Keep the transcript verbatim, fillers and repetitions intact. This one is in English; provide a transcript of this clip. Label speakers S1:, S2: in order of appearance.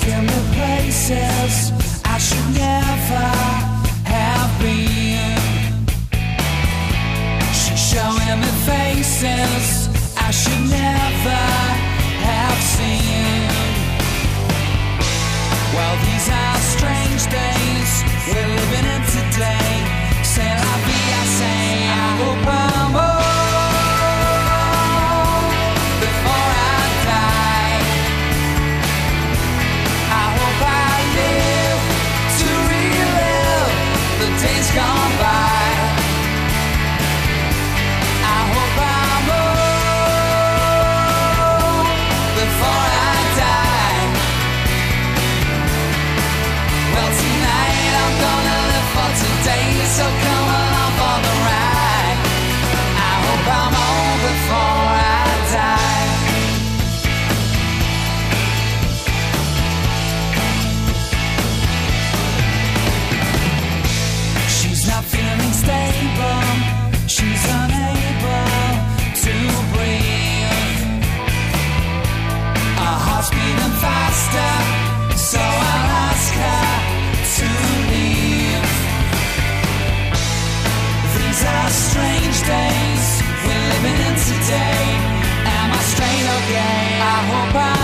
S1: taking me places I should never have been. She's showing me faces I should never have seen. Well, these are strange days we're living in today. C'est la vie, I say. I hope I'm old before I die. I hope I live to relive the days gone by. I hope I'm old before I die. Well, tonight I'm gonna live for today, so come along for the ride. I hope I'm old before I die. She's not feeling stable, she's unable to breathe. Her heart's beating faster, so I'll ask her to leave. These are strange days we're living in today. Am I straight or gay? I hope I